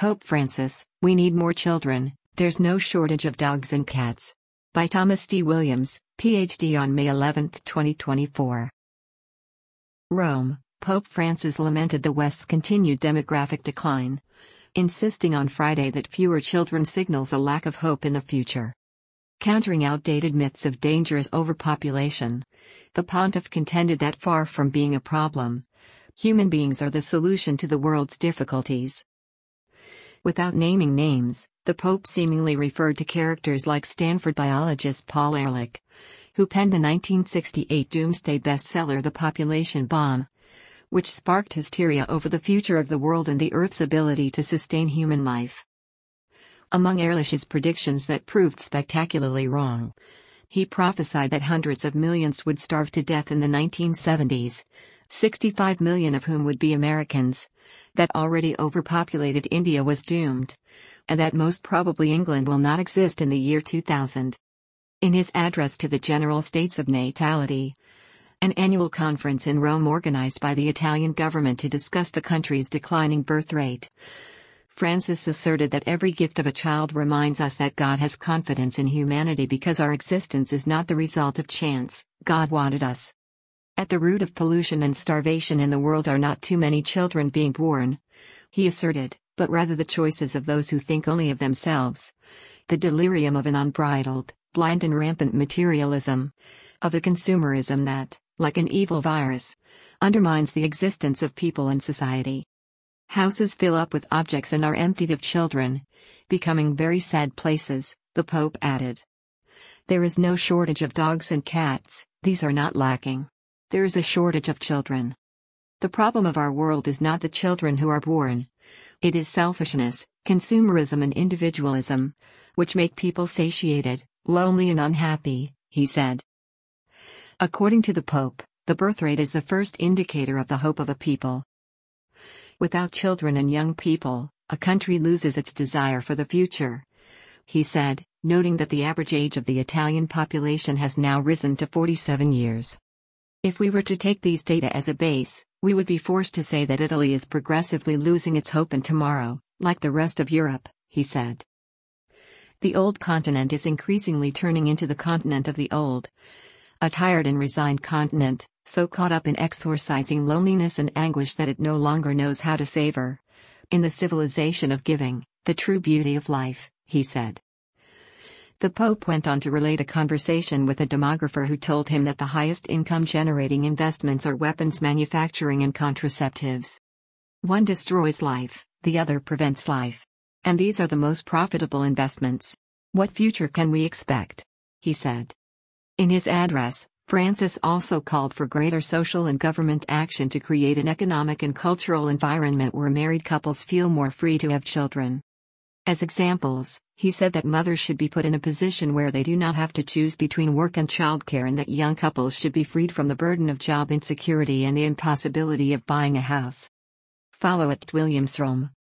Pope Francis, we need more children, there's no shortage of dogs and cats. By Thomas D. Williams, Ph.D. on May 11, 2024. Rome, Pope Francis lamented the West's continued demographic decline, insisting on Friday that fewer children signals a lack of hope in the future. Countering outdated myths of dangerous overpopulation, the pontiff contended that far from being a problem, human beings are the solution to the world's difficulties. Without naming names, the Pope seemingly referred to characters like Stanford biologist Paul Ehrlich, who penned the 1968 doomsday bestseller The Population Bomb, which sparked hysteria over the future of the world and the Earth's ability to sustain human life. Among Ehrlich's predictions that proved spectacularly wrong, he prophesied that hundreds of millions would starve to death in the 1970s, 65 million of whom would be Americans, that already overpopulated India was doomed, and that most probably England will not exist in the year 2000. In his address to the General States of Natality, an annual conference in Rome organized by the Italian government to discuss the country's declining birth rate, Francis asserted that every gift of a child reminds us that God has confidence in humanity because our existence is not the result of chance. God wanted us. At the root of pollution and starvation in the world are not too many children being born, he asserted, but rather the choices of those who think only of themselves, the delirium of an unbridled, blind and rampant materialism, of a consumerism that, like an evil virus, undermines the existence of people and society. Houses fill up with objects and are emptied of children, becoming very sad places, the Pope added. There is no shortage of dogs and cats, these are not lacking. There is a shortage of children. The problem of our world is not the children who are born. It is selfishness, consumerism and individualism, which make people satiated, lonely and unhappy, he said. According to the Pope, the birth rate is the first indicator of the hope of a people. Without children and young people, a country loses its desire for the future, he said, noting that the average age of the Italian population has now risen to 47 years. If we were to take these data as a base, we would be forced to say that Italy is progressively losing its hope in tomorrow, like the rest of Europe, he said. The old continent is increasingly turning into the continent of the old, a tired and resigned continent, so caught up in exorcising loneliness and anguish that it no longer knows how to savor, in the civilization of giving, the true beauty of life, he said. The Pope went on to relate a conversation with a demographer who told him that the highest income-generating investments are weapons manufacturing and contraceptives. One destroys life, the other prevents life. And these are the most profitable investments. What future can we expect? He said. In his address, Francis also called for greater social and government action to create an economic and cultural environment where married couples feel more free to have children. As examples, he said that mothers should be put in a position where they do not have to choose between work and childcare and that young couples should be freed from the burden of job insecurity and the impossibility of buying a house. Follow @WilliamsRome.